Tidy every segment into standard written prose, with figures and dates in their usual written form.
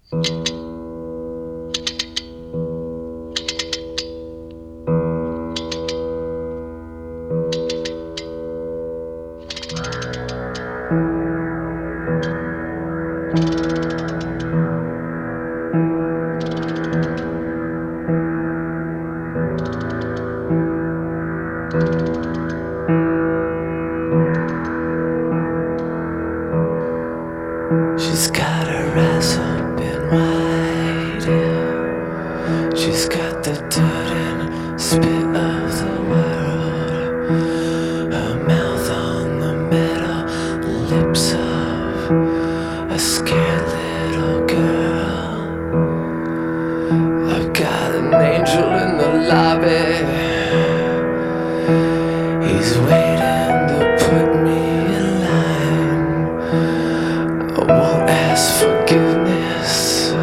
She's got her eyes open wide, yeah. She's got the dirt and spit of the world. Her mouth on the metal lips of a scared little girl. I've got an angel in the lobby. He's waiting to put me in line. I won't ask forgiveness.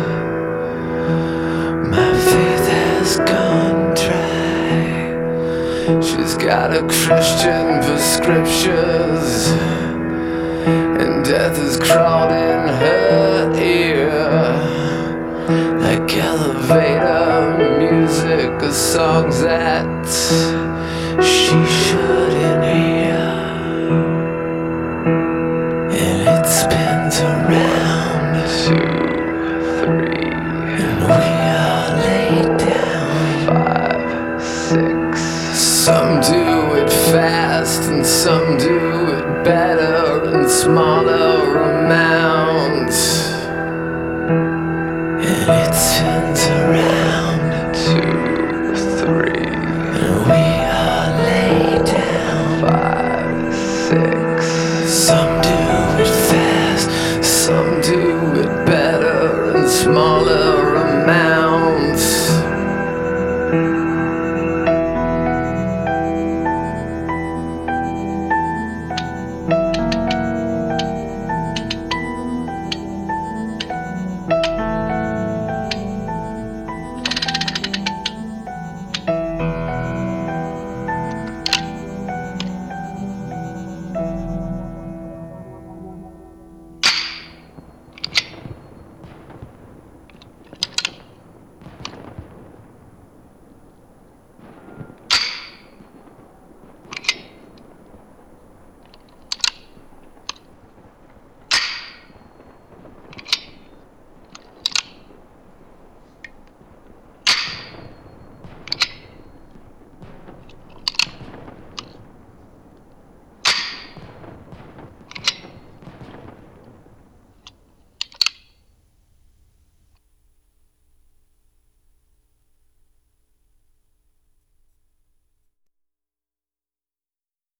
My faith has gone dry. She's got a Christian prescriptions, and death has crawled in her ear. Like elevator music or songs that she shouldn't hear. And it spins around 2, 3, and we are laid down 5, 6. Some do it fast and some do it better in smaller amounts. And it spins around 2, 3, and we are laid down 5, 6. Some do it fast, some do it better in smaller